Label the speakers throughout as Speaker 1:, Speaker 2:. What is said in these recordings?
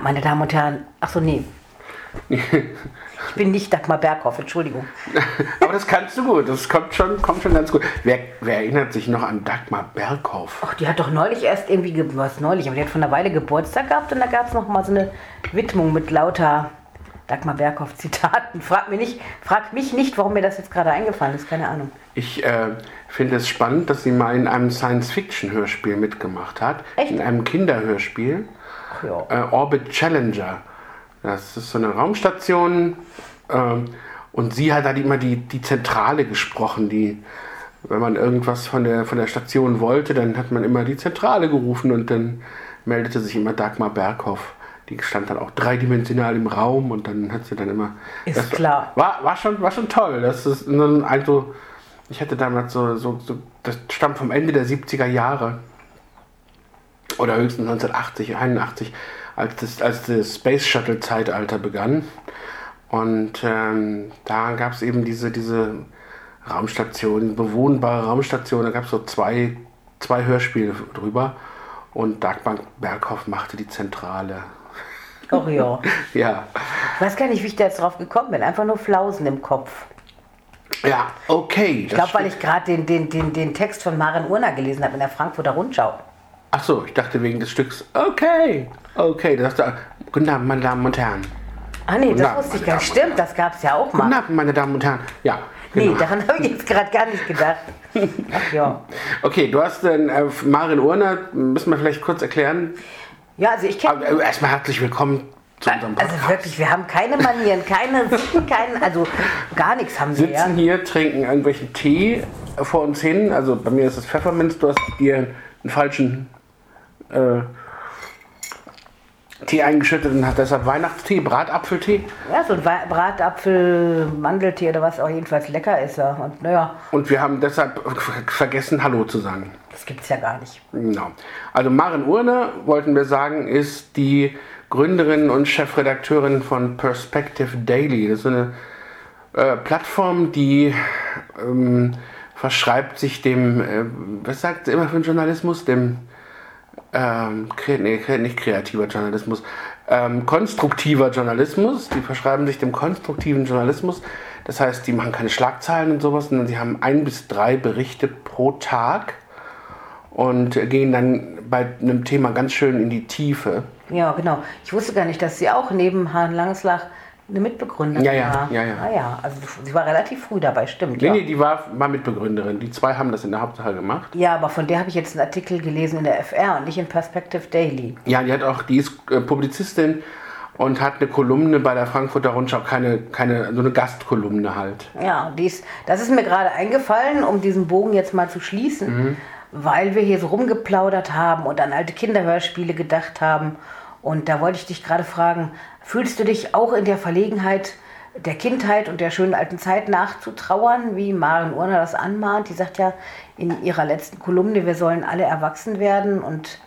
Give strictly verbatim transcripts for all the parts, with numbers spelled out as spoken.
Speaker 1: meine Damen und Herren, ach so, nee. Ich bin nicht Dagmar Berghoff, Entschuldigung.
Speaker 2: Aber das kannst du gut, das kommt schon, kommt schon ganz gut. Wer, wer erinnert sich noch an Dagmar Berghoff?
Speaker 1: Ach, die hat doch neulich erst irgendwie, ge- was neulich, aber die hat vor einer Weile Geburtstag gehabt und da gab es noch mal so eine Widmung mit lauter Dagmar Berghoff Zitaten. Frag mich nicht, frag mich nicht, warum mir das jetzt gerade eingefallen ist, keine Ahnung.
Speaker 2: Ich äh, finde es spannend, dass sie mal in einem Science-Fiction-Hörspiel mitgemacht hat.
Speaker 1: Echt?
Speaker 2: In einem Kinderhörspiel.
Speaker 1: Ach ja.
Speaker 2: Äh, Orbit Challenger. Das ist so eine Raumstation. Ähm, und sie hat halt immer die, die Zentrale gesprochen. Die, wenn man irgendwas von der, von der Station wollte, dann hat man immer die Zentrale gerufen und dann meldete sich immer Dagmar Berghoff. Die stand dann auch dreidimensional im Raum und dann hat sie dann immer...
Speaker 1: Ist
Speaker 2: das
Speaker 1: klar.
Speaker 2: War, war, schon, war schon toll. Das ist ein, also, ich hatte damals so, so, so... Das stammt vom Ende der siebziger Jahre. Oder höchstens neunzehnhundertachtzig, einundachtzig, als das, als das Space Shuttle Zeitalter begann. Und ähm, da gab es eben diese, diese Raumstation, bewohnbare Raumstation. Da gab es so zwei, zwei Hörspiele drüber. Und Dagmar Berghoff machte die Zentrale.
Speaker 1: Ach ja.
Speaker 2: Ja.
Speaker 1: Ich weiß gar nicht, wie ich da jetzt drauf gekommen bin. Einfach nur Flausen im Kopf.
Speaker 2: Ja, okay.
Speaker 1: Ich glaube, weil ich gerade den, den, den, den Text von Maren Urner gelesen habe in der Frankfurter Rundschau.
Speaker 2: Ach so, ich dachte wegen des Stücks. Okay, okay. Das dachte, guten Abend, meine Damen und Herren.
Speaker 1: Ah nee,
Speaker 2: Guten
Speaker 1: das
Speaker 2: Abend,
Speaker 1: wusste ich
Speaker 2: meine
Speaker 1: gar nicht.
Speaker 2: Damen und
Speaker 1: Stimmt, das gab es ja auch
Speaker 2: Guten
Speaker 1: mal.
Speaker 2: Abend, meine Damen und Herren. Ja, genau.
Speaker 1: Nee, daran habe ich jetzt gerade gar nicht gedacht. Ach ja.
Speaker 2: Okay, du hast äh, Maren Urner, müssen wir vielleicht kurz erklären.
Speaker 1: Ja, also ich kenne...
Speaker 2: Aber, äh, erstmal herzlich willkommen zu unserem Podcast.
Speaker 1: Also wirklich, wir haben keine Manieren, keine, keinen, also gar nichts haben wir.
Speaker 2: Sitzen hier, trinken irgendwelchen Tee vor uns hin. Also bei mir ist es Pfefferminz, du hast dir einen falschen äh, Tee eingeschüttet und hat deshalb Weihnachtstee, Bratapfeltee.
Speaker 1: Ja, so ein Wa- Bratapfel, Mandeltee oder was auch jedenfalls lecker ist. Ja. Und naja,
Speaker 2: Und wir haben deshalb vergessen, Hallo zu sagen.
Speaker 1: das gibt's ja gar nicht.
Speaker 2: Genau. Also Maren Urner, wollten wir sagen, ist die Gründerin und Chefredakteurin von Perspective Daily. Das ist eine äh, Plattform, die ähm, verschreibt sich dem, äh, was sagt sie immer für den Journalismus? Dem, ähm, kre nee, nicht kreativer Journalismus, ähm, konstruktiver Journalismus. Die verschreiben sich dem konstruktiven Journalismus. Das heißt, die machen keine Schlagzeilen und sowas, sondern sie haben ein bis drei Berichte pro Tag und gehen dann bei einem Thema ganz schön in die Tiefe.
Speaker 1: Ja, genau. Ich wusste gar nicht, dass sie auch neben Herrn Langeslach eine Mitbegründerin
Speaker 2: Ja, ja,
Speaker 1: war.
Speaker 2: ja, ja.
Speaker 1: Ah ja, also sie war relativ früh dabei, stimmt.
Speaker 2: Nee,
Speaker 1: ja.
Speaker 2: nee, die war, war Mitbegründerin. Die zwei haben das in der Hauptsache gemacht.
Speaker 1: Ja, aber von der habe ich jetzt einen Artikel gelesen in der F R und nicht in Perspective Daily.
Speaker 2: Ja, die hat auch, die ist äh, Publizistin und hat eine Kolumne bei der Frankfurter Rundschau, keine, keine, so eine Gastkolumne halt.
Speaker 1: Ja, dies, das ist mir gerade eingefallen, um diesen Bogen jetzt mal zu schließen,
Speaker 2: Mhm.
Speaker 1: weil wir hier so rumgeplaudert haben und an alte Kinderhörspiele gedacht haben. Und da wollte ich dich gerade fragen, fühlst du dich auch in der Verlegenheit der Kindheit und der schönen alten Zeit nachzutrauern, wie Maren Urner das anmahnt? Die sagt ja in ihrer letzten Kolumne, wir sollen alle erwachsen werden und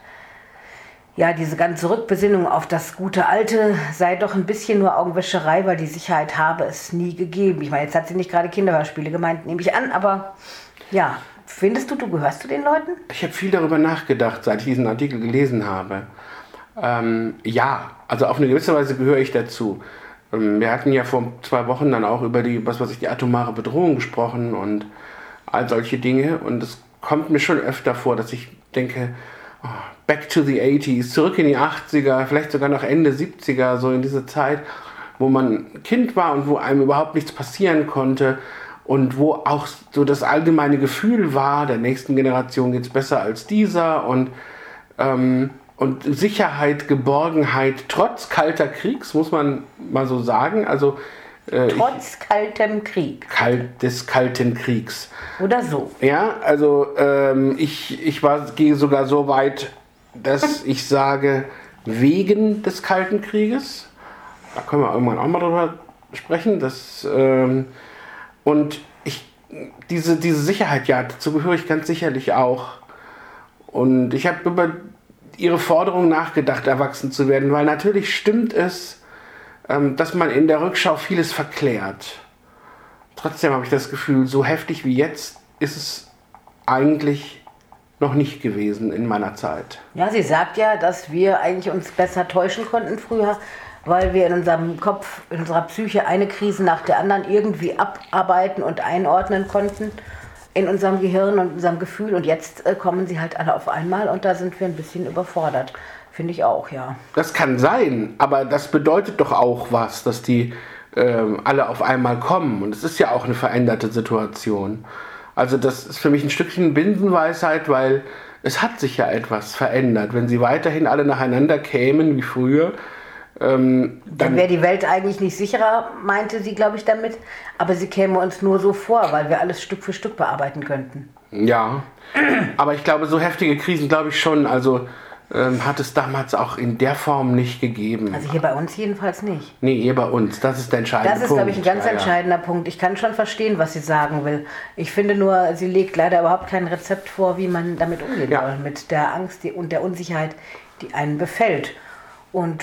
Speaker 1: ja, diese ganze Rückbesinnung auf das gute Alte sei doch ein bisschen nur Augenwäscherei, weil die Sicherheit habe es nie gegeben. Ich meine, jetzt hat sie nicht gerade Kinderhörspiele gemeint, nehme ich an, aber ja, findest du, du gehörst zu den Leuten?
Speaker 2: Ich habe viel darüber nachgedacht, seit ich diesen Artikel gelesen habe. Ähm, ja, also auf eine gewisse Weise gehöre ich dazu. Ähm, wir hatten ja vor zwei Wochen dann auch über die, was weiß ich, die atomare Bedrohung gesprochen und all solche Dinge. Und es kommt mir schon öfter vor, dass ich denke, oh, back to the eighties, zurück in die achtziger, vielleicht sogar noch Ende siebziger, so in diese Zeit, wo man Kind war und wo einem überhaupt nichts passieren konnte und wo auch so das allgemeine Gefühl war, der nächsten Generation geht es besser als dieser und ähm, Und Sicherheit, Geborgenheit, trotz kalter Kriegs, muss man mal so sagen. Also, äh,
Speaker 1: Trotz ich, kaltem Krieg.
Speaker 2: Kalt, des kalten Kriegs.
Speaker 1: Oder so.
Speaker 2: Ja, also ähm, ich, ich war, gehe sogar so weit, dass ich sage, wegen des Kalten Krieges. Da können wir irgendwann auch mal drüber sprechen. Das, ähm, und ich, diese, diese Sicherheit, ja, dazu gehöre ich ganz sicherlich auch. Und ich habe über ihre Forderung nachgedacht, erwachsen zu werden, weil natürlich stimmt es, ähm, dass man in der Rückschau vieles verklärt. Trotzdem habe ich das Gefühl, so heftig wie jetzt ist es eigentlich noch nicht gewesen in meiner Zeit.
Speaker 1: Ja, sie sagt ja, dass wir eigentlich uns besser täuschen konnten früher, weil wir in unserem Kopf, in unserer Psyche eine Krise nach der anderen irgendwie abarbeiten und einordnen konnten in unserem Gehirn und unserem Gefühl. Und jetzt äh, kommen sie halt alle auf einmal und da sind wir ein bisschen überfordert. Finde ich auch, ja.
Speaker 2: Das kann sein, aber das bedeutet doch auch was, dass die äh, alle auf einmal kommen. Und es ist ja auch eine veränderte Situation. Also das ist für mich ein Stückchen Binsenweisheit, weil es hat sich ja etwas verändert. Wenn sie weiterhin alle nacheinander kämen wie früher, ähm,
Speaker 1: dann,
Speaker 2: dann
Speaker 1: wäre die Welt eigentlich nicht sicherer, meinte sie, glaube ich, damit. Aber sie käme uns nur so vor, weil wir alles Stück für Stück bearbeiten könnten.
Speaker 2: Ja, aber ich glaube, so heftige Krisen, glaube ich schon, also ähm, hat es damals auch in der Form nicht gegeben.
Speaker 1: Also hier bei uns jedenfalls nicht.
Speaker 2: Nee, hier bei uns, das ist der entscheidende
Speaker 1: Das ist,
Speaker 2: Punkt.
Speaker 1: glaube ich, ein ganz
Speaker 2: ja,
Speaker 1: entscheidender ja. Punkt. Ich kann schon verstehen, was sie sagen will. Ich finde nur, sie legt leider überhaupt kein Rezept vor, wie man damit umgehen
Speaker 2: ja.
Speaker 1: soll, mit der Angst und der Unsicherheit, die einen befällt. Und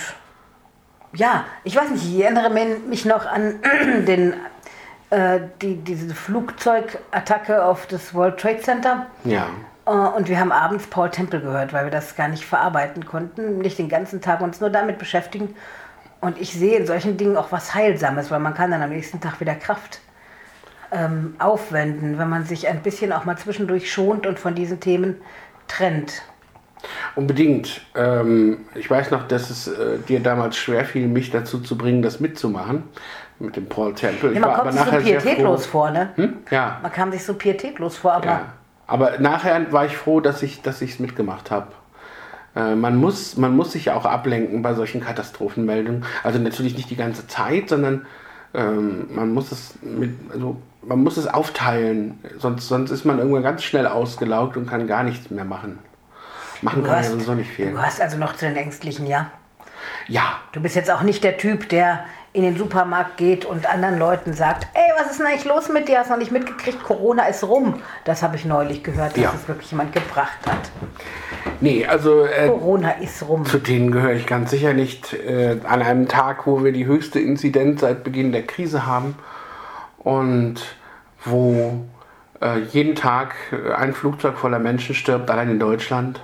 Speaker 1: ja, ich weiß nicht, ich erinnere mich noch an den, äh, die, diese Flugzeugattacke auf das World Trade Center.
Speaker 2: Ja.
Speaker 1: Und wir haben abends Paul Temple gehört, weil wir das gar nicht verarbeiten konnten, nicht den ganzen Tag uns nur damit beschäftigen. Und ich sehe in solchen Dingen auch was Heilsames, weil man kann dann am nächsten Tag wieder Kraft ähm, aufwenden, wenn man sich ein bisschen auch mal zwischendurch schont und von diesen Themen trennt.
Speaker 2: Unbedingt. Ähm, ich weiß noch, dass es äh, dir damals schwer fiel, mich dazu zu bringen, das mitzumachen mit dem Paul Temple.
Speaker 1: Ja, man
Speaker 2: ich war
Speaker 1: kommt
Speaker 2: aber
Speaker 1: sich so
Speaker 2: nachher
Speaker 1: pietätlos vor, ne?
Speaker 2: Hm? Ja.
Speaker 1: Man kam sich so pietätlos vor, aber...
Speaker 2: Ja. Aber nachher war ich froh, dass ich dass ich es mitgemacht habe. Äh, man muss, man muss sich auch ablenken bei solchen Katastrophenmeldungen. Also natürlich nicht die ganze Zeit, sondern ähm, man muss es mit, also man muss es aufteilen. Sonst, sonst ist man irgendwann ganz schnell ausgelaugt und kann gar nichts mehr machen. Machen
Speaker 1: Du
Speaker 2: kann
Speaker 1: hast-
Speaker 2: ja sowieso nicht viel.
Speaker 1: Du hast also noch zu den Ängstlichen, ja?
Speaker 2: Ja,
Speaker 1: Du bist jetzt auch nicht der Typ, der in den Supermarkt geht und anderen Leuten sagt, ey, was ist denn eigentlich los mit dir? Hast du noch nicht mitgekriegt? Corona ist rum. Das habe ich neulich gehört, dass
Speaker 2: Ja.
Speaker 1: es wirklich jemand gebracht hat.
Speaker 2: nee, also äh,
Speaker 1: Corona ist rum.
Speaker 2: zu denen gehöre ich ganz sicher nicht. Äh, an einem Tag, wo wir die höchste Inzidenz seit Beginn der Krise haben und wo äh, jeden Tag äh, ein Flugzeug voller Menschen stirbt, allein in Deutschland.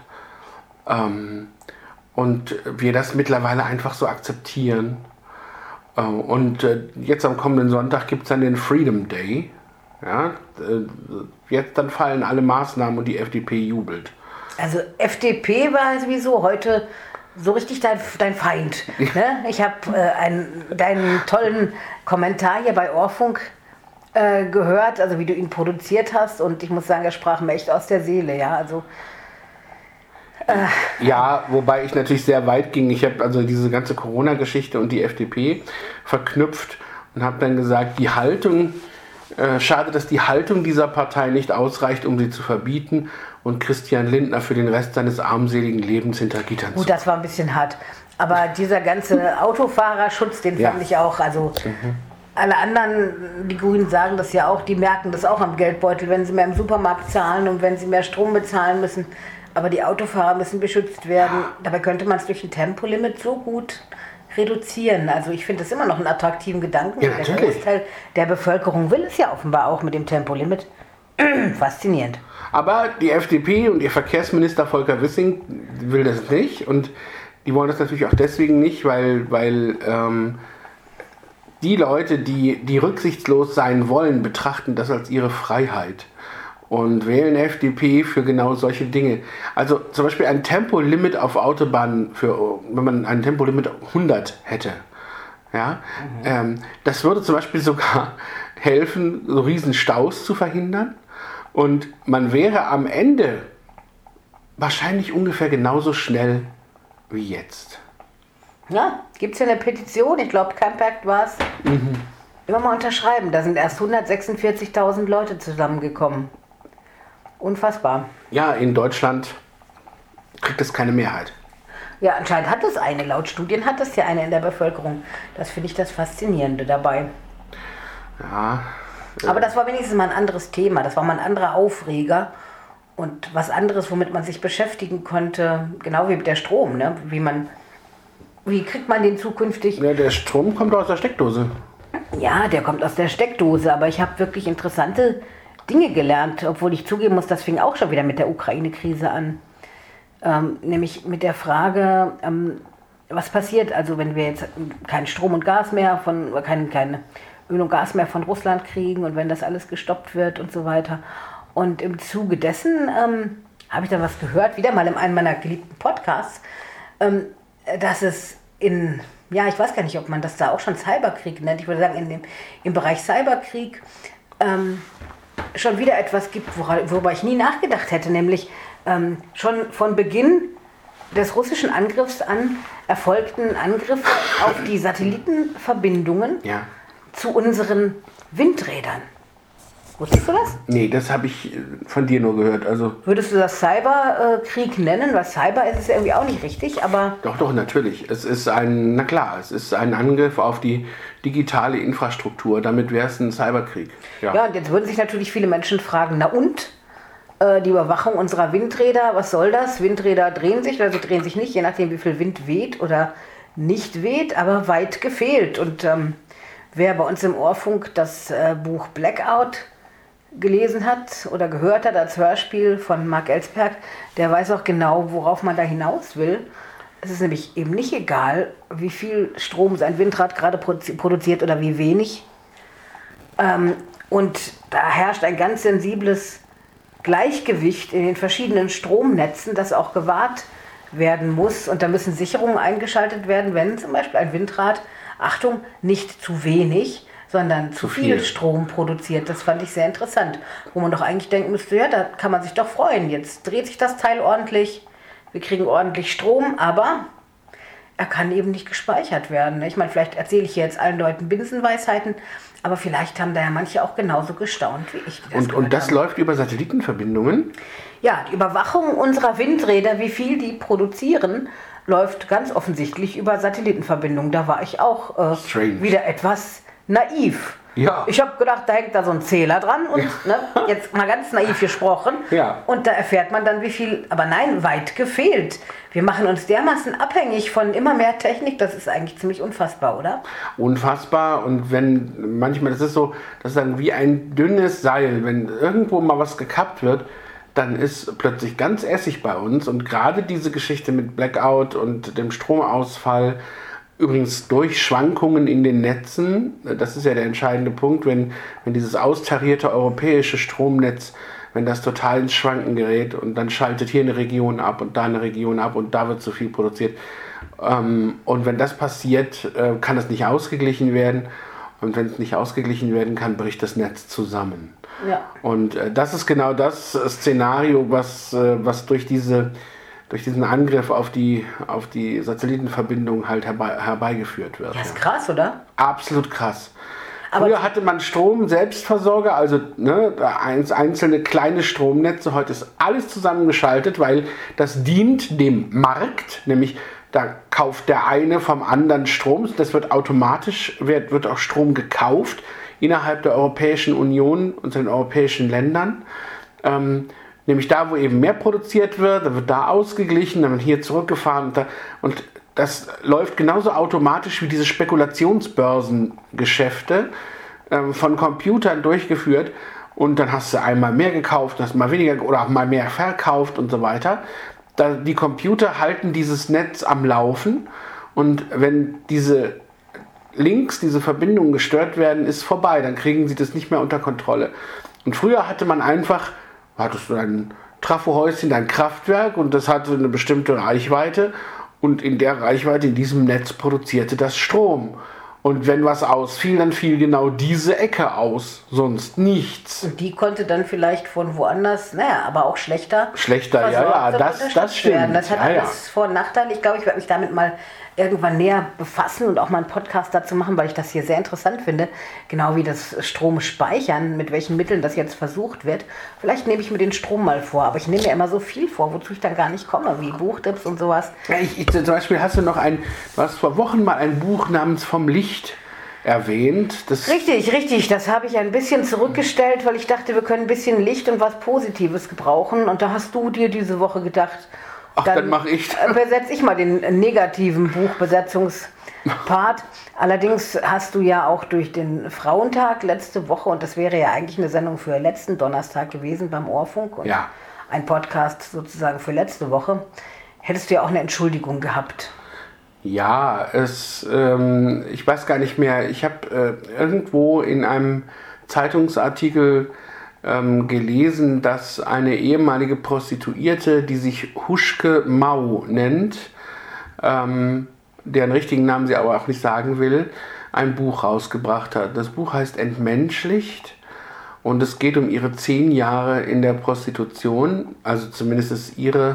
Speaker 2: Ähm, und wir das mittlerweile einfach so akzeptieren. Äh, und äh, jetzt am kommenden Sonntag gibt es dann den Freedom Day. Ja, äh, jetzt dann fallen alle Maßnahmen und die F D P jubelt.
Speaker 1: Also F D P war sowieso heute so richtig dein, dein Feind. Ne? Ich habe äh, einen, deinen tollen Kommentar hier bei Ohrfunk äh, gehört, also wie du ihn produziert hast. Und ich muss sagen, er sprach mir echt aus der Seele. Ja, also
Speaker 2: Ja, wobei ich natürlich sehr weit ging. Ich habe also diese ganze Corona-Geschichte und die F D P verknüpft und habe dann gesagt, die Haltung, äh, schade, dass die Haltung dieser Partei nicht ausreicht, um sie zu verbieten und Christian Lindner für den Rest seines armseligen Lebens hinter Gittern zu.
Speaker 1: gut, das war ein bisschen hart. Aber dieser ganze Autofahrerschutz, den
Speaker 2: Ja.
Speaker 1: fand ich auch, also alle anderen, die Grünen sagen das ja auch, die merken das auch am Geldbeutel, wenn sie mehr im Supermarkt zahlen und wenn sie mehr Strom bezahlen müssen. Aber die Autofahrer müssen beschützt werden. Dabei könnte man es durch ein Tempolimit so gut reduzieren. Also ich finde das immer noch einen attraktiven Gedanken.
Speaker 2: Ja,
Speaker 1: Der
Speaker 2: natürlich.
Speaker 1: Großteil der Bevölkerung will es ja offenbar auch mit dem Tempolimit. Faszinierend.
Speaker 2: Aber die F D P und ihr Verkehrsminister Volker Wissing will das nicht. Und die wollen das natürlich auch deswegen nicht, weil, weil ähm, die Leute, die, die rücksichtslos sein wollen, betrachten das als ihre Freiheit. Und wählen F D P für genau solche Dinge. Also zum Beispiel ein Tempolimit auf Autobahnen, für, wenn man ein Tempolimit hundert hätte. Ja, mhm. ähm, das würde zum Beispiel sogar helfen, so riesen Staus zu verhindern. Und man wäre am Ende wahrscheinlich ungefähr genauso schnell wie jetzt.
Speaker 1: Ja, gibt es ja eine Petition, ich glaube, Campact war es. Mhm. Immer mal unterschreiben, da sind erst hundertsechsundvierzigtausend Leute zusammengekommen. Unfassbar.
Speaker 2: Ja, in Deutschland kriegt es keine Mehrheit.
Speaker 1: Ja, anscheinend hat es eine. Laut Studien hat es ja eine in der Bevölkerung. Das finde ich das Faszinierende dabei.
Speaker 2: Ja.
Speaker 1: Aber das war wenigstens mal ein anderes Thema. Das war mal ein anderer Aufreger. Und was anderes, womit man sich beschäftigen konnte. Genau wie mit der Strom. Ne? Wie, man, wie kriegt man den zukünftig?
Speaker 2: Ja, der Strom kommt aus der Steckdose.
Speaker 1: Ja, der kommt aus der Steckdose. Aber ich habe wirklich interessante Dinge gelernt, obwohl ich zugeben muss, das fing auch schon wieder mit der Ukraine-Krise an. Ähm, nämlich mit der Frage, ähm, was passiert, also wenn wir jetzt keinen Strom und Gas mehr von, kein, kein Öl und Gas mehr von Russland kriegen und wenn das alles gestoppt wird und so weiter. Und im Zuge dessen ähm, habe ich dann was gehört, wieder mal in einem meiner geliebten Podcasts, ähm, dass es in, ja, ich weiß gar nicht, ob man das da auch schon Cyberkrieg nennt, ich würde sagen, in dem, im Bereich Cyberkrieg ähm, schon wieder etwas gibt, worüber ich nie nachgedacht hätte, nämlich ähm, schon von Beginn des russischen Angriffs an erfolgten Angriffe auf die Satellitenverbindungen
Speaker 2: ja.
Speaker 1: zu unseren Windrädern. Wusstest du das?
Speaker 2: Nee, das habe ich von dir nur gehört. Also
Speaker 1: würdest du das Cyberkrieg nennen? Was Cyber ist, ist irgendwie auch nicht richtig, aber...
Speaker 2: Doch, doch, natürlich. Es ist ein, na klar, es ist ein Angriff auf die digitale Infrastruktur. Damit wäre es ein Cyberkrieg. Ja.
Speaker 1: ja, und jetzt würden sich natürlich viele Menschen fragen, na und? Äh, die Überwachung unserer Windräder, was soll das? Windräder drehen sich, oder sie drehen sich nicht, je nachdem wie viel Wind weht oder nicht weht, aber weit gefehlt. Und ähm, wer bei uns im Ohrfunk das äh, Buch Blackout gelesen hat oder gehört hat als Hörspiel von Mark Ellsberg, der weiß auch genau, worauf man da hinaus will. Es ist nämlich eben nicht egal, wie viel Strom sein Windrad gerade produziert oder wie wenig. Ähm, und da herrscht ein ganz sensibles Gleichgewicht in den verschiedenen Stromnetzen, das auch gewahrt werden muss. Und da müssen Sicherungen eingeschaltet werden, wenn zum Beispiel ein Windrad, Achtung, nicht zu wenig, sondern zu viel. viel Strom produziert. Das fand ich sehr interessant. Wo man doch eigentlich denken müsste, ja, da kann man sich doch freuen. Jetzt dreht sich das Teil ordentlich, wir kriegen ordentlich Strom, aber er kann eben nicht gespeichert werden. Ich meine, vielleicht erzähle ich hier jetzt allen Leuten Binsenweisheiten, aber vielleicht haben da ja manche auch genauso gestaunt wie ich.
Speaker 2: Das und, und das haben. Läuft über Satellitenverbindungen?
Speaker 1: Ja, die Überwachung unserer Windräder, wie viel die produzieren, läuft ganz offensichtlich über Satellitenverbindungen. Da war ich auch äh, wieder etwas naiv.
Speaker 2: Ja.
Speaker 1: Ich habe gedacht, da hängt da so ein Zähler dran und ja. ne, jetzt mal ganz naiv gesprochen.
Speaker 2: Ja.
Speaker 1: Und da erfährt man dann, wie viel, aber nein, weit gefehlt. Wir machen uns dermaßen abhängig von immer mehr Technik, das ist eigentlich ziemlich unfassbar, oder?
Speaker 2: Unfassbar, und wenn manchmal, das ist so, das ist dann wie ein dünnes Seil, wenn irgendwo mal was gekappt wird, dann ist plötzlich ganz Essig bei uns, und gerade diese Geschichte mit Blackout und dem Stromausfall, übrigens durch Schwankungen in den Netzen, das ist ja der entscheidende Punkt, wenn, wenn dieses austarierte europäische Stromnetz, wenn das total ins Schwanken gerät und dann schaltet hier eine Region ab und da eine Region ab und da wird zu viel produziert. Und wenn das passiert, kann das nicht ausgeglichen werden, und wenn es nicht ausgeglichen werden kann, bricht das Netz zusammen.
Speaker 1: Ja.
Speaker 2: Und das ist genau das Szenario, was, was durch diese durch diesen Angriff auf die, auf die Satellitenverbindung halt herbei, herbeigeführt wird.
Speaker 1: Das ist krass, oder?
Speaker 2: Absolut krass.
Speaker 1: Aber
Speaker 2: früher hatte man Strom, Selbstversorger, also ne, einzelne kleine Stromnetze. Heute ist alles zusammengeschaltet, weil das dient dem Markt, nämlich da kauft der eine vom anderen Strom. Das wird automatisch, wird, wird auch Strom gekauft innerhalb der Europäischen Union und den europäischen Ländern. Ähm, Nämlich da, wo eben mehr produziert wird, dann wird da ausgeglichen, dann wird hier zurückgefahren. Und, da, und das läuft genauso automatisch wie diese Spekulationsbörsengeschäfte ähm, von Computern durchgeführt. Und dann hast du einmal mehr gekauft, hast mal weniger oder auch mal mehr verkauft und so weiter. Da, die Computer halten dieses Netz am Laufen. Und wenn diese Links, diese Verbindungen gestört werden, ist vorbei. Dann kriegen sie das nicht mehr unter Kontrolle. Und früher hatte man einfach... hattest du ein Trafohäuschen, dein Kraftwerk, und das hatte eine bestimmte Reichweite, und in der Reichweite, in diesem Netz produzierte das Strom. Und wenn was ausfiel, dann fiel genau diese Ecke aus, sonst nichts.
Speaker 1: Und die konnte dann vielleicht von woanders, naja, aber auch schlechter.
Speaker 2: Schlechter, ja, ja, das, das stimmt.
Speaker 1: Werden. Das hat
Speaker 2: ja,
Speaker 1: alles
Speaker 2: ja.
Speaker 1: Vor- und Nachteile. Ich glaube, ich werde mich damit mal irgendwann näher befassen und auch mal einen Podcast dazu machen, weil ich das hier sehr interessant finde. Genau wie das Strom speichern, mit welchen Mitteln das jetzt versucht wird. Vielleicht nehme ich mir den Strom mal vor, aber ich nehme mir immer so viel vor, wozu ich dann gar nicht komme, wie Buchtipps und sowas.
Speaker 2: Ja, ich, ich, zum Beispiel hast du noch ein, du hast vor Wochen mal ein Buch namens Vom Licht erwähnt. Das
Speaker 1: richtig, richtig. Das habe ich ein bisschen zurückgestellt, weil ich dachte, wir können ein bisschen Licht und was Positives gebrauchen. Und da hast du dir diese Woche gedacht,
Speaker 2: Ach, dann, dann mache ich.
Speaker 1: Besetze ich mal den negativen Buchbesetzungspart. Allerdings hast du ja auch durch den Frauentag letzte Woche, und das wäre ja eigentlich eine Sendung für letzten Donnerstag gewesen beim Ohrfunk und ja. ein Podcast sozusagen für letzte Woche, hättest du ja auch eine Entschuldigung gehabt.
Speaker 2: Ja, es, ähm, ich weiß gar nicht mehr, ich habe äh, irgendwo in einem Zeitungsartikel ähm, gelesen, dass eine ehemalige Prostituierte, die sich Huschke Mau nennt, ähm, deren richtigen Namen sie aber auch nicht sagen will, ein Buch rausgebracht hat. Das Buch heißt Entmenschlicht und es geht um ihre zehn Jahre in der Prostitution, also zumindest ist ihre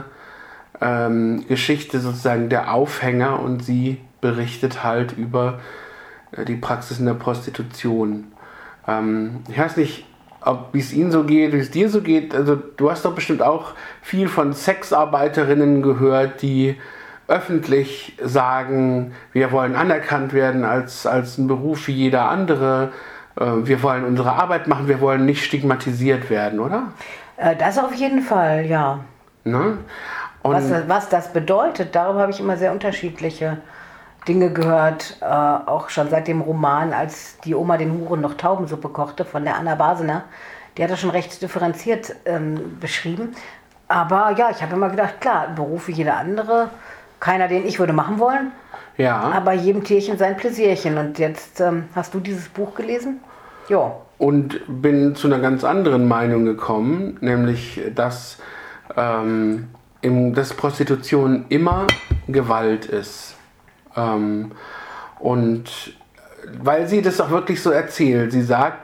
Speaker 2: ähm, Geschichte sozusagen der Aufhänger und sie berichtet halt über äh, die Praxis in der Prostitution. Ähm, ich weiß nicht, ob wie es Ihnen so geht, wie es dir so geht. Also du hast doch bestimmt auch viel von Sexarbeiterinnen gehört, die öffentlich sagen, wir wollen anerkannt werden als, als ein Beruf wie jeder andere. Wir wollen unsere Arbeit machen, wir wollen nicht stigmatisiert werden, oder?
Speaker 1: Das auf jeden Fall, ja.
Speaker 2: Ne? Und
Speaker 1: was, was das bedeutet, darüber habe ich immer sehr unterschiedliche Dinge gehört. Äh, auch schon seit dem Roman, als die Oma den Huren noch Taubensuppe kochte, von der Anna Basener. Die hat das schon recht differenziert ähm, beschrieben. Aber ja, ich habe immer gedacht, klar, ein Beruf wie jeder andere. Keiner, den ich würde machen wollen.
Speaker 2: Ja.
Speaker 1: Aber jedem Tierchen sein Pläsierchen. Und jetzt ähm, hast du dieses Buch gelesen? Ja.
Speaker 2: Und bin zu einer ganz anderen Meinung gekommen, nämlich, dass, ähm, im, dass Prostitution immer Gewalt ist. Ähm, und weil sie das auch wirklich so erzählt, sie sagt,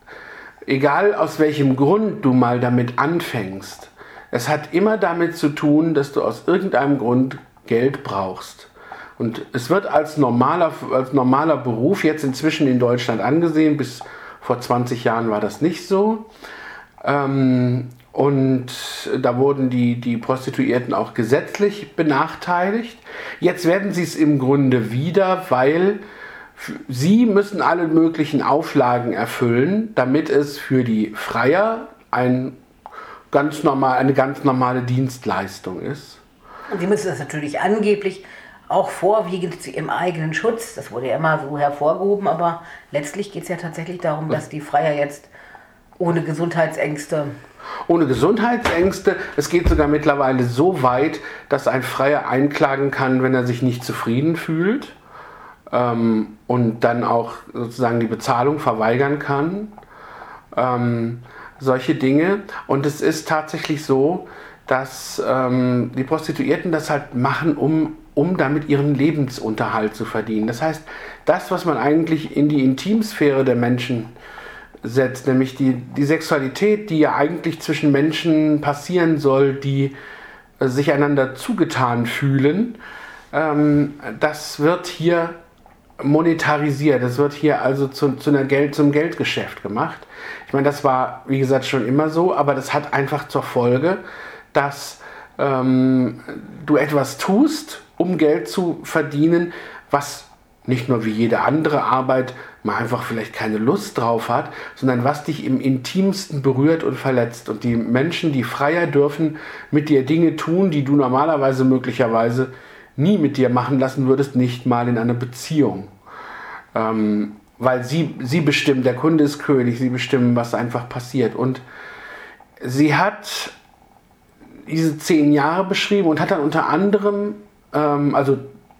Speaker 2: egal aus welchem Grund du mal damit anfängst, es hat immer damit zu tun, dass du aus irgendeinem Grund Geld brauchst. Und es wird als normaler, als normaler Beruf jetzt inzwischen in Deutschland angesehen. Bis vor zwanzig Jahren war das nicht so. Ähm, und da wurden die, die Prostituierten auch gesetzlich benachteiligt. Jetzt werden sie es im Grunde wieder, weil sie müssen alle möglichen Auflagen erfüllen, damit es für die Freier ein ganz normal, eine ganz normale Dienstleistung ist.
Speaker 1: Und sie müssen das natürlich angeblich auch vorwiegend zu ihrem eigenen Schutz. Das wurde ja immer so hervorgehoben, aber letztlich geht es ja tatsächlich darum, dass die Freier jetzt ohne Gesundheitsängste...
Speaker 2: Ohne Gesundheitsängste. Es geht sogar mittlerweile so weit, dass ein Freier einklagen kann, wenn er sich nicht zufrieden fühlt ähm, und dann auch sozusagen die Bezahlung verweigern kann. Ähm, solche Dinge. Und es ist tatsächlich so, dass ähm, die Prostituierten das halt machen, um, um damit ihren Lebensunterhalt zu verdienen. Das heißt, das, was man eigentlich in die Intimsphäre der Menschen setzt, nämlich die, die Sexualität, die ja eigentlich zwischen Menschen passieren soll, die äh, sich einander zugetan fühlen, ähm, das wird hier monetarisiert, das wird hier also zu, zu einer Geld, zum Geldgeschäft gemacht. Ich meine, das war, wie gesagt, schon immer so, aber das hat einfach zur Folge, dass ähm, du etwas tust, um Geld zu verdienen, was nicht nur wie jede andere Arbeit man einfach vielleicht keine Lust drauf hat, sondern was dich im Intimsten berührt und verletzt. Und die Menschen, die Freier, dürfen mit dir Dinge tun, die du normalerweise möglicherweise nie mit dir machen lassen würdest, nicht mal in einer Beziehung. Ähm, weil sie, sie bestimmen, der Kunde ist König, sie bestimmen, was einfach passiert. Und sie hat diese zehn Jahre beschrieben und hat dann unter anderem, ähm, also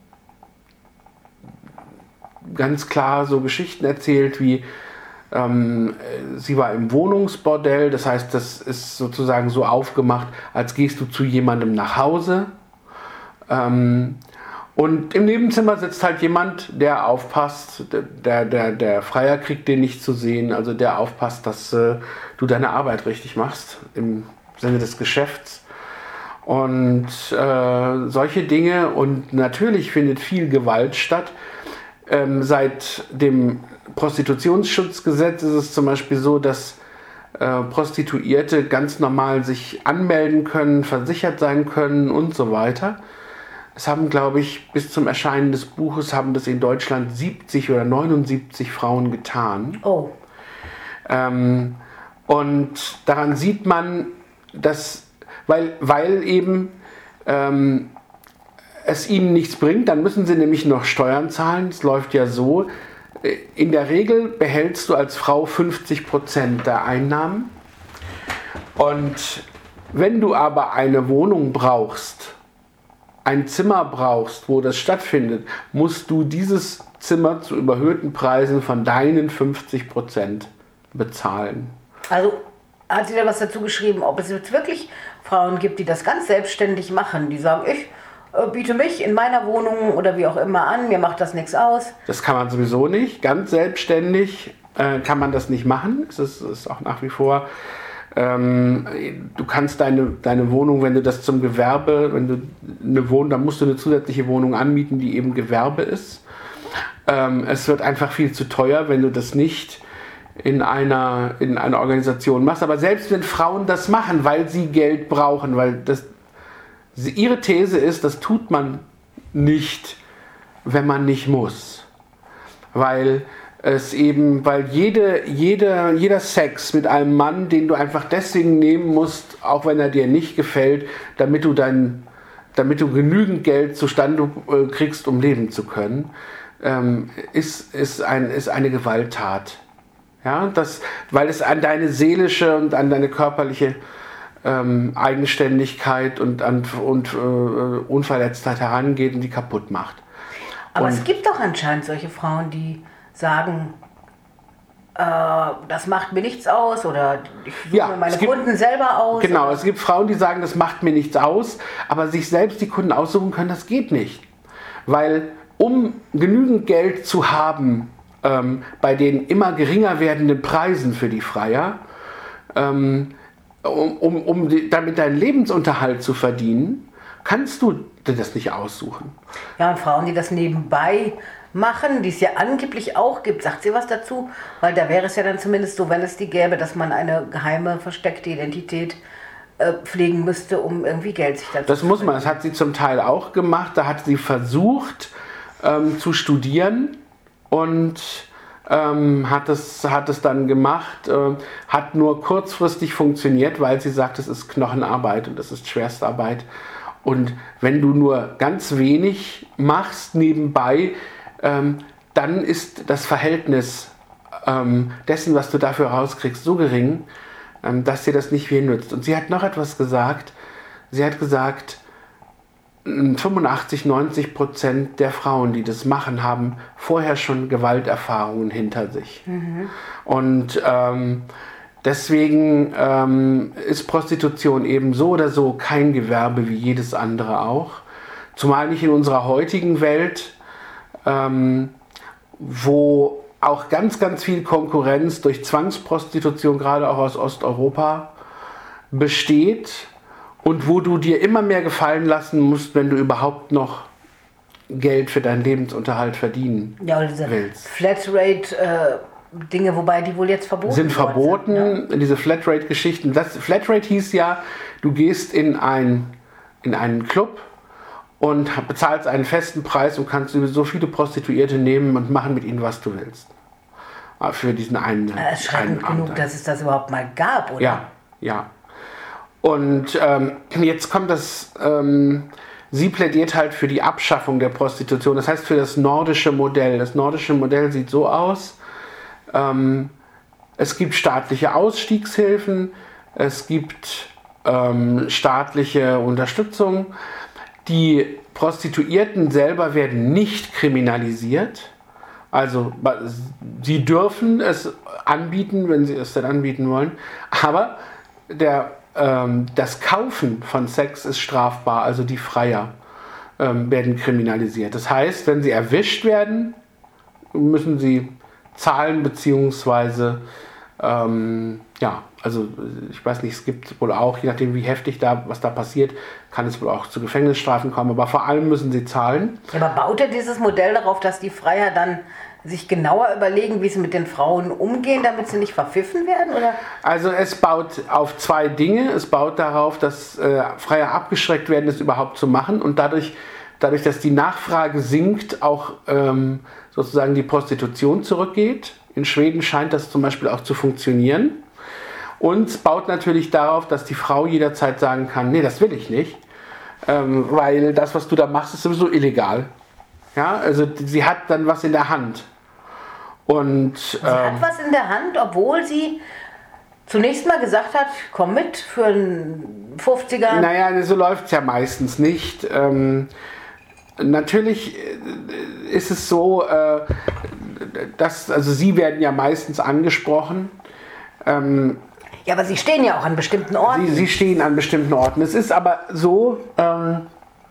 Speaker 2: ganz klar so Geschichten erzählt, wie ähm, sie war im Wohnungsbordell, das heißt, das ist sozusagen so aufgemacht, als gehst du zu jemandem nach Hause. Ähm, und im Nebenzimmer sitzt halt jemand, der aufpasst, der, der, der Freier kriegt den nicht zu sehen, also der aufpasst, dass äh, du deine Arbeit richtig machst, im Sinne des Geschäfts. Und äh, solche Dinge, und natürlich findet viel Gewalt statt. Ähm, seit dem Prostitutionsschutzgesetz ist es zum Beispiel so, dass äh, Prostituierte ganz normal sich anmelden können, versichert sein können und so weiter. Es haben, glaube ich, bis zum Erscheinen des Buches haben das in Deutschland siebzig oder neunundsiebzig Frauen getan.
Speaker 1: Oh.
Speaker 2: Ähm, und daran sieht man, dass, weil, weil eben ähm, es ihnen nichts bringt, dann müssen sie nämlich noch Steuern zahlen. Es läuft ja so, in der Regel behältst du als Frau fünfzig Prozent der Einnahmen. Und wenn du aber eine Wohnung brauchst, ein Zimmer brauchst, wo das stattfindet, musst du dieses Zimmer zu überhöhten Preisen von deinen fünfzig Prozent bezahlen.
Speaker 1: Also hat sie da was dazu geschrieben, ob es jetzt wirklich Frauen gibt, die das ganz selbstständig machen, die sagen, ich äh, biete mich in meiner Wohnung oder wie auch immer an, mir macht das nichts aus.
Speaker 2: Das kann man sowieso nicht. Ganz selbstständig äh, kann man das nicht machen. Es ist, ist auch nach wie vor, ähm, du kannst deine, deine Wohnung, wenn du das zum Gewerbe, wenn du eine Wohnung, dann musst du eine zusätzliche Wohnung anmieten, die eben Gewerbe ist. Ähm, es wird einfach viel zu teuer, wenn du das nicht in einer, in einer Organisation machst. Aber selbst wenn Frauen das machen, weil sie Geld brauchen, weil das, ihre These ist, das tut man nicht, wenn man nicht muss. Weil es eben, weil jede, jede, jeder Sex mit einem Mann, den du einfach deswegen nehmen musst, auch wenn er dir nicht gefällt, damit du dein, damit du genügend Geld zustande äh, kriegst, um leben zu können, ähm, ist, ist, ein, ist eine Gewalttat. Ja, das, weil es an deine seelische und an deine körperliche ähm, Eigenständigkeit und, an, und äh, Unverletztheit herangeht und die kaputt macht.
Speaker 1: Aber
Speaker 2: und
Speaker 1: es gibt doch anscheinend solche Frauen, die sagen, äh, das macht mir nichts aus oder ich suche
Speaker 2: ja,
Speaker 1: mir meine
Speaker 2: gibt,
Speaker 1: Kunden selber aus.
Speaker 2: Genau,
Speaker 1: oder?
Speaker 2: Es gibt Frauen, die sagen, das macht mir nichts aus, aber sich selbst die Kunden aussuchen können, das geht nicht. Weil um genügend Geld zu haben, Ähm, bei den immer geringer werdenden Preisen für die Freier, ähm, um, um, um die, damit deinen Lebensunterhalt zu verdienen, kannst du dir das nicht aussuchen.
Speaker 1: Ja, und Frauen, die das nebenbei machen, die es ja angeblich auch gibt, sagt sie was dazu? Weil da wäre es ja dann zumindest so, wenn es die gäbe, dass man eine geheime, versteckte Identität äh, pflegen müsste, um irgendwie Geld sich dazu
Speaker 2: Das
Speaker 1: zu
Speaker 2: muss man,
Speaker 1: verdienen.
Speaker 2: das hat sie zum Teil auch gemacht, da hat sie versucht ähm, zu studieren, und ähm, hat, es, hat es dann gemacht, äh, hat nur kurzfristig funktioniert, weil sie sagt, es ist Knochenarbeit und es ist Schwerstarbeit. Und wenn du nur ganz wenig machst nebenbei, ähm, dann ist das Verhältnis ähm, dessen, was du dafür rauskriegst, so gering, ähm, dass dir das nicht viel nützt. Und sie hat noch etwas gesagt. Sie hat gesagt, fünfundachtzig, neunzig Prozent der Frauen, die das machen, haben vorher schon Gewalterfahrungen hinter sich. Mhm. Und ähm, deswegen ähm, ist Prostitution eben so oder so kein Gewerbe wie jedes andere auch. Zumal nicht in unserer heutigen Welt, ähm, wo auch ganz, ganz viel Konkurrenz durch Zwangsprostitution, gerade auch aus Osteuropa, besteht. Und wo du dir immer mehr gefallen lassen musst, wenn du überhaupt noch Geld für deinen Lebensunterhalt verdienen
Speaker 1: ja, oder diese
Speaker 2: willst.
Speaker 1: Flatrate-Dinge, äh, wobei die wohl jetzt verboten
Speaker 2: sind. verboten,
Speaker 1: sind, ja.
Speaker 2: Diese Flatrate-Geschichten. Das Flatrate hieß ja, du gehst in, ein, in einen Club und bezahlst einen festen Preis und kannst so viele Prostituierte nehmen und machen mit ihnen, was du willst. Für diesen einen
Speaker 1: äh, Erschreckend
Speaker 2: einen
Speaker 1: genug,
Speaker 2: Abend.
Speaker 1: dass es das überhaupt mal gab, oder?
Speaker 2: Ja, ja. Und ähm, jetzt kommt das, ähm, sie plädiert halt für die Abschaffung der Prostitution, das heißt für das nordische Modell. Das nordische Modell sieht so aus, ähm, es gibt staatliche Ausstiegshilfen, es gibt ähm, staatliche Unterstützung, die Prostituierten selber werden nicht kriminalisiert, also sie dürfen es anbieten, wenn sie es dann anbieten wollen, aber der das Kaufen von Sex ist strafbar, also die Freier ähm, werden kriminalisiert. Das heißt, wenn sie erwischt werden, müssen sie zahlen, beziehungsweise, ähm, ja, also ich weiß nicht, es gibt wohl auch, je nachdem wie heftig da, was da passiert, kann es wohl auch zu Gefängnisstrafen kommen, aber vor allem müssen sie zahlen.
Speaker 1: Aber baut er dieses Modell darauf, dass die Freier dann sich genauer überlegen, wie sie mit den Frauen umgehen, damit sie nicht verpfiffen werden? Oder?
Speaker 2: Also es baut auf zwei Dinge. Es baut darauf, dass äh, Freier abgeschreckt werden, das überhaupt zu machen, und dadurch, dadurch dass die Nachfrage sinkt, auch ähm, sozusagen die Prostitution zurückgeht. In Schweden scheint das zum Beispiel auch zu funktionieren. Und es baut natürlich darauf, dass die Frau jederzeit sagen kann, nee, das will ich nicht. ähm, weil das, was du da machst, ist sowieso illegal. Ja, also sie hat dann was in der Hand. Und,
Speaker 1: sie
Speaker 2: ähm,
Speaker 1: hat was in der Hand, obwohl sie zunächst mal gesagt hat, komm mit für einen fünfziger.
Speaker 2: Naja, so läuft es ja meistens nicht. Ähm, natürlich ist es so, äh, dass, also sie werden ja meistens angesprochen. Ähm,
Speaker 1: ja, aber sie stehen ja auch an bestimmten Orten.
Speaker 2: Sie, sie stehen an bestimmten Orten. Es ist aber so, ähm,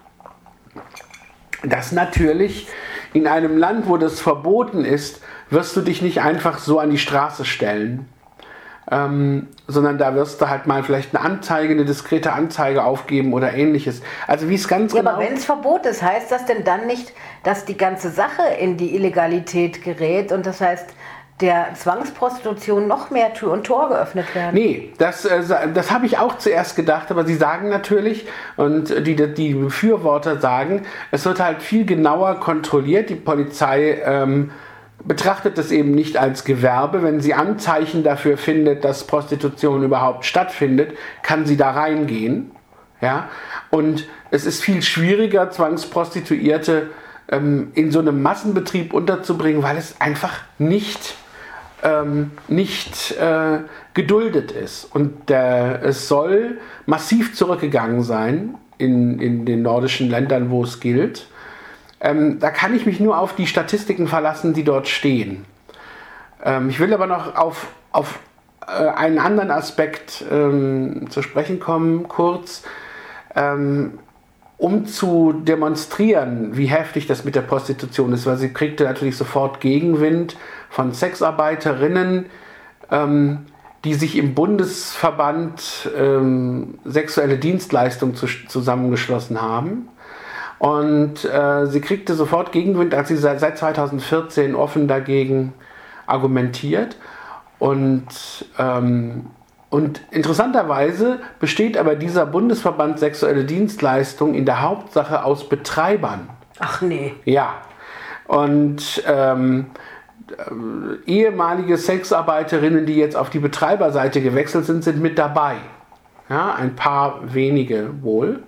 Speaker 2: dass natürlich in einem Land, wo das verboten ist, wirst du dich nicht einfach so an die Straße stellen, ähm, sondern da wirst du halt mal vielleicht eine Anzeige, eine diskrete Anzeige aufgeben oder ähnliches. Also wie es ganz
Speaker 1: ja,
Speaker 2: genau...
Speaker 1: aber wenn es Verbot ist, heißt das denn dann nicht, dass die ganze Sache in die Illegalität gerät und das heißt, der Zwangsprostitution noch mehr Tür und Tor geöffnet werden?
Speaker 2: Nee, das, äh, das habe ich auch zuerst gedacht, aber sie sagen natürlich, und die, die Befürworter sagen, es wird halt viel genauer kontrolliert. Die Polizei ähm, betrachtet das eben nicht als Gewerbe. Wenn sie Anzeichen dafür findet, dass Prostitution überhaupt stattfindet, kann sie da reingehen. Ja? Und es ist viel schwieriger, Zwangsprostituierte ähm, in so einem Massenbetrieb unterzubringen, weil es einfach nicht Ähm, nicht äh, geduldet ist. Und äh, es soll massiv zurückgegangen sein in, in den nordischen Ländern, wo es gilt. Ähm, da kann ich mich nur auf die Statistiken verlassen, die dort stehen. Ähm, ich will aber noch auf, auf äh, einen anderen Aspekt ähm, zu sprechen kommen, kurz. Ähm, um zu demonstrieren, wie heftig das mit der Prostitution ist, weil sie kriegte natürlich sofort Gegenwind von Sexarbeiterinnen, ähm, die sich im Bundesverband ähm, sexuelle Dienstleistungen zu, zusammengeschlossen haben. Und äh, sie kriegte sofort Gegenwind, als sie seit, seit zweitausendvierzehn offen dagegen argumentiert. Und ähm, Und interessanterweise besteht aber dieser Bundesverband Sexuelle Dienstleistung in der Hauptsache aus Betreibern.
Speaker 1: Ach nee.
Speaker 2: Ja. Und ähm, äh, ehemalige Sexarbeiterinnen, die jetzt auf die Betreiberseite gewechselt sind, sind mit dabei. Ja, ein paar wenige wohl.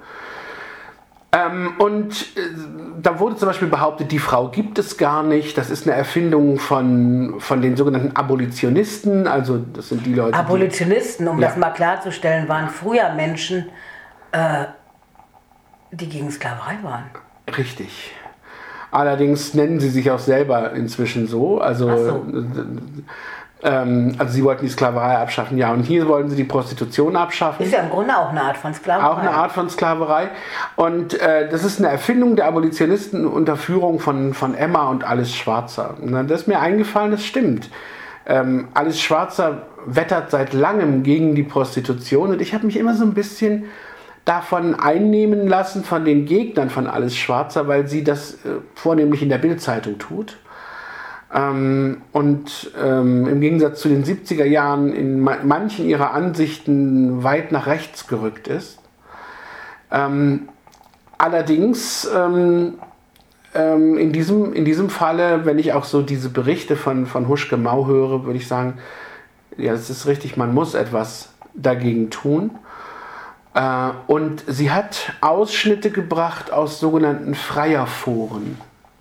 Speaker 2: Ähm, und äh, da wurde zum Beispiel behauptet, die Frau gibt es gar nicht. Das ist eine Erfindung von, von den sogenannten Abolitionisten. Also das sind die Leute,
Speaker 1: Abolitionisten, um
Speaker 2: ja.
Speaker 1: das mal klarzustellen, waren früher Menschen, äh, die gegen Sklaverei waren.
Speaker 2: Richtig. Allerdings nennen sie sich auch selber inzwischen so. Also,
Speaker 1: Ach so.
Speaker 2: ähm, also sie wollten die Sklaverei abschaffen, ja. Und hier wollen sie die Prostitution abschaffen.
Speaker 1: Ist ja im Grunde auch eine Art von Sklaverei.
Speaker 2: Auch eine Art von Sklaverei. Und äh, das ist eine Erfindung der Abolitionisten unter Führung von, von Emma und Alice Schwarzer. Und dann ist mir eingefallen, das stimmt. Ähm, Alice Schwarzer wettert seit langem gegen die Prostitution. Und ich habe mich immer so ein bisschen davon einnehmen lassen, von den Gegnern von Alice Schwarzer, weil sie das äh, vornehmlich in der Bild-Zeitung tut. Ähm, und ähm, im Gegensatz zu den siebziger Jahren in ma- manchen ihrer Ansichten weit nach rechts gerückt ist. Ähm, allerdings ähm, ähm, in, diesem, in diesem Falle, wenn ich auch so diese Berichte von, von Huschke Mau höre, würde ich sagen, ja, das ist richtig, man muss etwas dagegen tun. Äh, und sie hat Ausschnitte gebracht aus sogenannten Freierforen.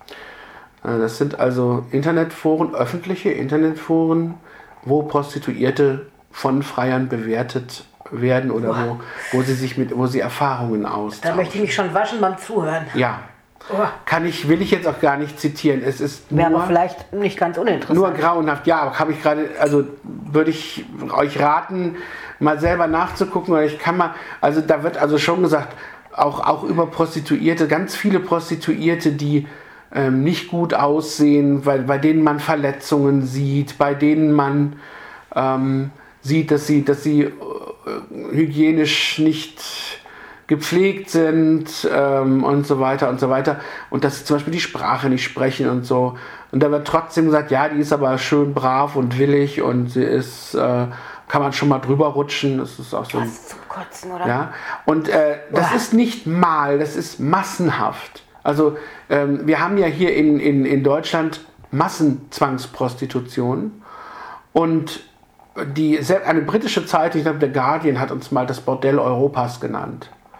Speaker 2: Das sind also Internetforen, öffentliche Internetforen, wo Prostituierte von Freiern bewertet werden oder wo, wo sie sich mit, wo sie Erfahrungen austauschen.
Speaker 1: Da möchte ich mich schon waschen beim Zuhören.
Speaker 2: Ja.
Speaker 1: Oh.
Speaker 2: Kann ich, will ich jetzt auch gar nicht zitieren. Es ist nur,
Speaker 1: wäre aber vielleicht nicht ganz uninteressant.
Speaker 2: Nur grauenhaft. Ja, habe ich gerade, also würde ich euch raten, mal selber nachzugucken. Oder ich kann mal, also da wird also schon gesagt, auch, auch über Prostituierte, ganz viele Prostituierte, die ähm, nicht gut aussehen, weil, bei denen man Verletzungen sieht, bei denen man ähm, sieht, dass sie, dass sie äh, hygienisch nicht gepflegt sind ähm, und so weiter und so weiter. Und dass sie zum Beispiel die Sprache nicht sprechen und so. Und da wird trotzdem gesagt, ja, die ist aber schön brav und willig und sie ist, äh, kann man schon mal drüber rutschen. Das ist auch so.
Speaker 1: Das ist zum Kotzen, oder?
Speaker 2: Ja. Und äh, das
Speaker 1: Uah.
Speaker 2: ist nicht mal, das ist massenhaft. Also ähm, wir haben ja hier in, in, in Deutschland Massenzwangsprostitution und die, eine britische Zeitung, ich glaube, der Guardian hat uns mal das Bordell Europas genannt.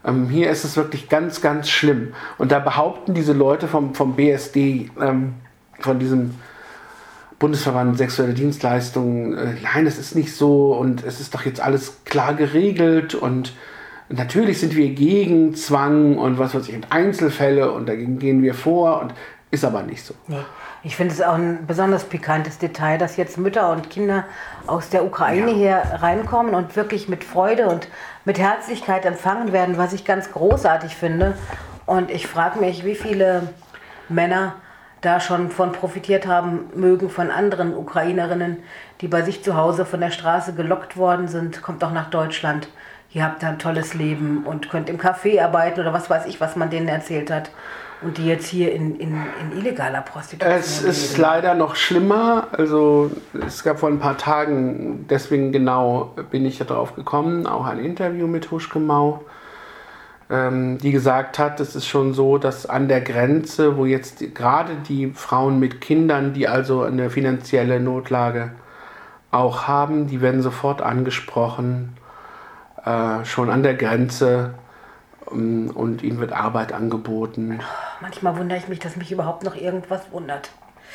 Speaker 2: Ähm, hier ist es wirklich ganz, ganz schlimm. Und da behaupten diese Leute vom, vom B S D, ähm, von diesem Bundesverband Sexuelle Dienstleistungen, äh, nein, das ist nicht so und es ist doch jetzt alles klar geregelt und natürlich sind wir gegen Zwang und was weiß ich, und Einzelfälle und dagegen gehen wir vor und ist aber nicht so.
Speaker 1: Nee. Ich finde es auch ein besonders pikantes Detail, dass jetzt Mütter und Kinder aus der Ukraine ja. hier reinkommen und wirklich mit Freude und mit Herzlichkeit empfangen werden, was ich ganz großartig finde. Und ich frage mich, wie viele Männer da schon von profitiert haben mögen von anderen Ukrainerinnen, die bei sich zu Hause von der Straße gelockt worden sind. Kommt doch nach Deutschland, ihr habt da ein tolles Leben und könnt im Café arbeiten oder was weiß ich, was man denen erzählt hat. Und die jetzt hier in, in, in illegaler Prostitution
Speaker 2: Es ist leben. Leider noch schlimmer. Also es gab vor ein paar Tagen, deswegen genau bin ich darauf gekommen, auch ein Interview mit Huschke Mau, ähm, die gesagt hat, es ist schon so, dass an der Grenze, wo jetzt die, gerade die Frauen mit Kindern, die also eine finanzielle Notlage auch haben, die werden sofort angesprochen, äh, schon an der Grenze. Und ihnen wird Arbeit angeboten.
Speaker 1: Manchmal wundere ich mich, dass mich überhaupt noch irgendwas wundert.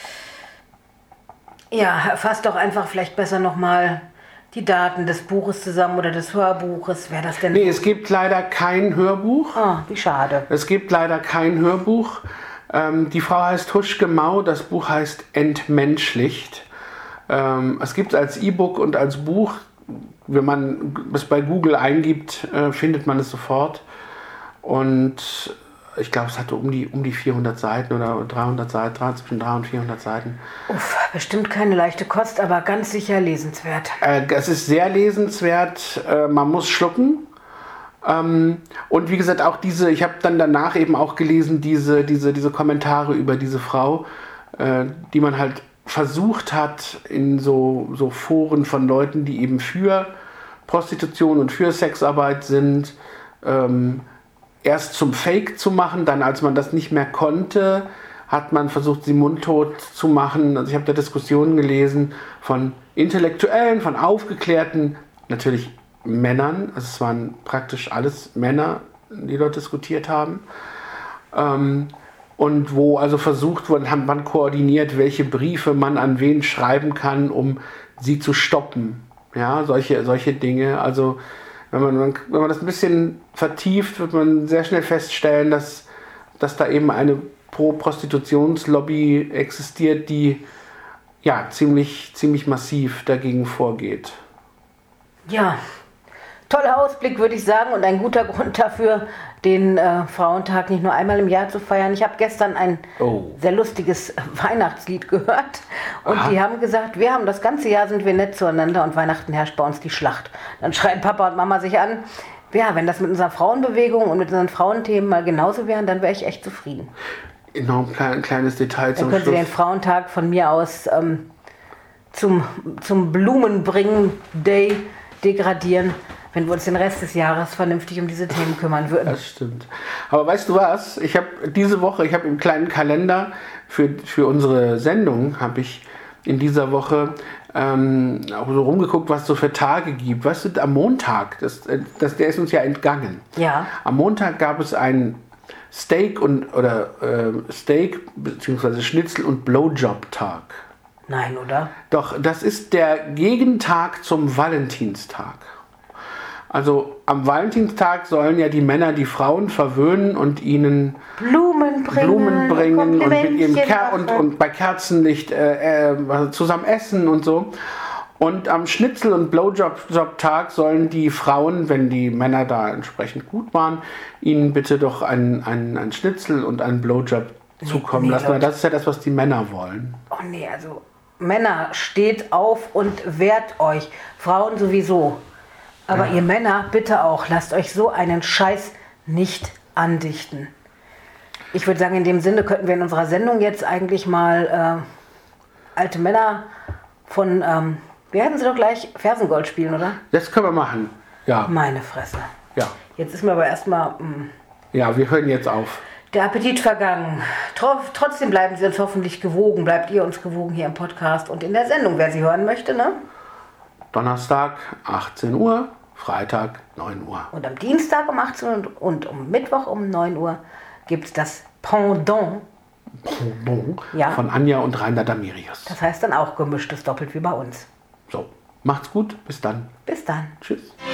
Speaker 1: Ja, fass doch einfach vielleicht besser nochmal die Daten des Buches zusammen oder des Hörbuches. Wer das denn?
Speaker 2: Nee, es gibt leider kein Hörbuch.
Speaker 1: Ah, wie schade.
Speaker 2: Es gibt leider kein Hörbuch. Ähm, die Frau heißt Huschke Mau, das Buch heißt Entmenschlicht. Ähm, es gibt es als E-Book und als Buch. Wenn man es bei Google eingibt, äh, findet man es sofort. Und ich glaube, es hatte um die, um die vierhundert Seiten oder dreihundert Seiten, zwischen dreihundert und vierhundert Seiten.
Speaker 1: Uff, bestimmt keine leichte Kost, aber ganz sicher lesenswert.
Speaker 2: Äh, es ist sehr lesenswert, äh, man muss schlucken. Ähm, und wie gesagt, auch diese, ich habe dann danach eben auch gelesen, diese, diese, diese Kommentare über diese Frau, äh, die man halt versucht hat in so, so Foren von Leuten, die eben für Prostitution und für Sexarbeit sind, ähm, erst zum Fake zu machen, dann als man das nicht mehr konnte, hat man versucht, sie mundtot zu machen. Also ich habe da Diskussionen gelesen von Intellektuellen, von Aufgeklärten, natürlich Männern, also es waren praktisch alles Männer, die dort diskutiert haben. Ähm, und wo also versucht wurde, hat man koordiniert, welche Briefe man an wen schreiben kann, um sie zu stoppen. Ja, solche, solche Dinge. Also Wenn man, wenn man das ein bisschen vertieft, wird man sehr schnell feststellen, dass, dass da eben eine Pro-Prostitutions-Lobby existiert, die ja ziemlich, ziemlich massiv dagegen vorgeht.
Speaker 1: Ja, toller Ausblick, würde ich sagen, und ein guter Grund dafür, den äh, Frauentag nicht nur einmal im Jahr zu feiern. Ich habe gestern ein oh. sehr lustiges Weihnachtslied gehört und Aha. die haben gesagt, wir haben das ganze Jahr sind wir nett zueinander und Weihnachten herrscht bei uns die Schlacht. Dann schreien Papa und Mama sich an, ja, wenn das mit unserer Frauenbewegung und mit unseren Frauenthemen mal genauso wären, dann wäre ich echt zufrieden.
Speaker 2: Enorm klein, kleines Detail
Speaker 1: zum Schluss. Dann können Sie den Frauentag von mir aus ähm, zum, zum Blumenbringen-Day degradieren, wenn wir uns den Rest des Jahres vernünftig um diese Themen kümmern würden.
Speaker 2: Das stimmt. Aber weißt du was? Ich habe diese Woche, ich habe im kleinen Kalender für, für unsere Sendung, habe ich in dieser Woche ähm, auch so rumgeguckt, was es so für Tage gibt. Weißt du, am Montag, das, das, der ist uns ja entgangen.
Speaker 1: Ja.
Speaker 2: Am Montag gab es einen Steak und oder äh, Steak bzw. Schnitzel und Blowjob-Tag.
Speaker 1: Nein, oder?
Speaker 2: Doch, das ist der Gegentag zum Valentinstag. Also am Valentinstag sollen ja die Männer die Frauen verwöhnen und ihnen
Speaker 1: Blumen bringen,
Speaker 2: Blumen bringen und, mit ihrem Ker- und, und bei Kerzenlicht äh, äh, zusammen essen und so. Und am Schnitzel- und Blowjob-Tag sollen die Frauen, wenn die Männer da entsprechend gut waren, ihnen bitte doch einen ein Schnitzel und einen Blowjob nee, zukommen nee, lassen. Leute. Das ist ja das, was die Männer wollen.
Speaker 1: Oh nee, also Männer, steht auf und wehrt euch. Frauen sowieso. Aber ja. ihr Männer, bitte auch, lasst euch so einen Scheiß nicht andichten. Ich würde sagen, in dem Sinne könnten wir in unserer Sendung jetzt eigentlich mal äh, alte Männer von, ähm, wir hätten sie doch gleich Fersengold spielen, oder?
Speaker 2: Das können wir machen, ja.
Speaker 1: Meine Fresse.
Speaker 2: Ja.
Speaker 1: Jetzt ist mir aber erstmal... Mh,
Speaker 2: ja, wir hören jetzt auf.
Speaker 1: Der Appetit vergangen. Tr- trotzdem bleiben Sie uns hoffentlich gewogen. Bleibt ihr uns gewogen hier im Podcast und in der Sendung, wer sie hören möchte, ne?
Speaker 2: Donnerstag, achtzehn Uhr. Freitag, neun Uhr.
Speaker 1: Und am Dienstag um achtzehn Uhr und, und um Mittwoch um neun Uhr gibt es das Pendant.
Speaker 2: Pendant
Speaker 1: Ja.
Speaker 2: Von Anja und Rainer Damirius.
Speaker 1: Das heißt dann auch gemischtes doppelt wie bei uns.
Speaker 2: So, macht's gut, bis dann.
Speaker 1: Bis dann.
Speaker 2: Tschüss.